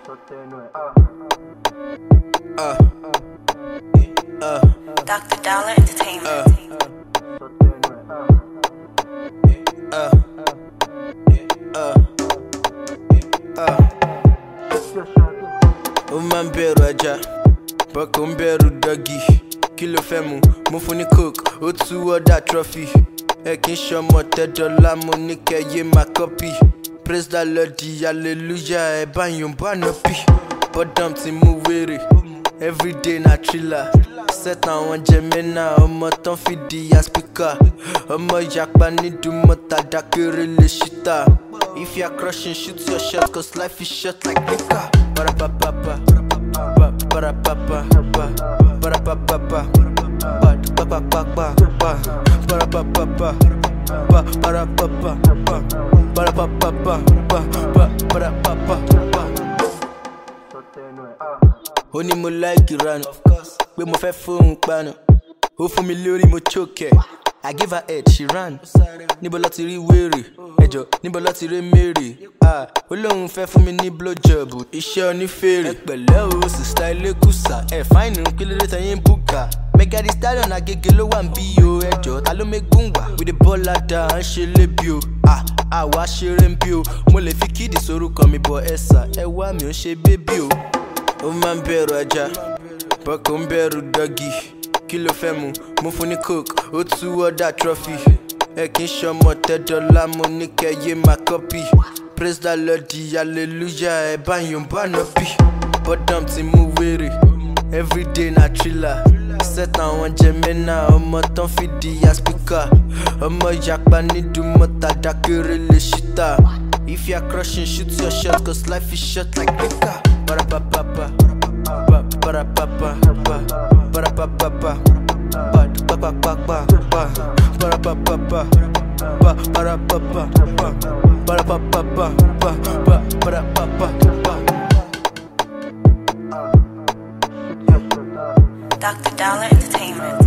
Dr. Dollar Entertainment. O máa ń bẹ̀rù ajá, bọ́kọ̀ ń bẹ̀rù dọ́gì. Kí ló fẹ́ mu? Mo fún ní coke, ó tú ọ̀dà trophy. Ẹ kì í ṣọmọ tẹ́dọ̀lá, mo ní kẹ́yé máa copy. Praise the Lord, hallelujah, ẹ bá yàn bá nà bí. Bọ́dàm ti mú wèrè, everyday na thriller. Set àwọn jẹmẹ́nà, ọmọ tán fi di ya speaker. Ọmọ ìyapa nídùúmọ̀tà dákẹ́rẹ́ lè ṣíta. If you're crushing, shoot your shot, cause life is short like liquor. Ba-da-ba-ba-ba, ba-da-ba-ba-ba, ba-da-ba-ba-ba, ba-da-ba-ba-ba, ba-da-ba-ba-ba, ba-da-ba-ba-ba, ba-da-ba-ba-ba, ba-da-ba-ba-ba. Ó ní mo like ìranù, pé mo fẹ́ fóun panu. Ó fún mi lórí mo choke ẹ̀. I give her head, she ran. Níbo ló ti rí wèrè? Ẹjọ́, níbo ló ti rí mèrè? Ó lóun fẹ́ fún mi ní blowjob, iṣẹ́ onífèrè. Ẹ pẹ̀lẹ́ o, sista ilé kùsà. Ẹ fáìnì kí ló dé tẹ̀yìn bùkà. Mega the stallion Agége ló wà ń bí o. Ẹjọ́, ta ló mẹ́gùn wá? We dey ball ladder, à ń ṣe lébi o. Àwa ṣeré ń bí o. Mo lè fi kídì sorúkọ mi bọ̀ ẹ̀sà. Ẹ wá mi ò ṣe bébí o. Ó máa ń bẹ̀rù ajá, bọ́kọ̀ ń bẹ̀rù dọ́gì. Kí ló fẹ́ mu? Mo fún ní coke, ó tú ọ̀dà trophy. Ẹ kì í ṣọmọ tẹ́dọ̀lá, mo ní kẹ́yé máa copy. Praise the Lord, hallelujah, ẹ bá yàn bá nà bí. Bọ́dàm ti mú wèrè, everyday na thriller. Set àwọn jẹmẹ́nà, ọmọ tán fi di ya speaker. Ọmọ ìyapa nídùúmọ̀tà dákẹ́rẹ́ lè ṣíta. If you're crushing, shoot your shot, cause life is short like liquor. Ba-da-ba-ba-ba, ba-da-ba-ba-ba, ba-da-ba-ba-ba, ba-da-ba-ba-ba, ba-da-ba-ba-ba, ba-da-ba-ba-ba, ba-da-ba-ba-ba, ba-da-ba-ba-ba. Dr. Dollar Entertainment.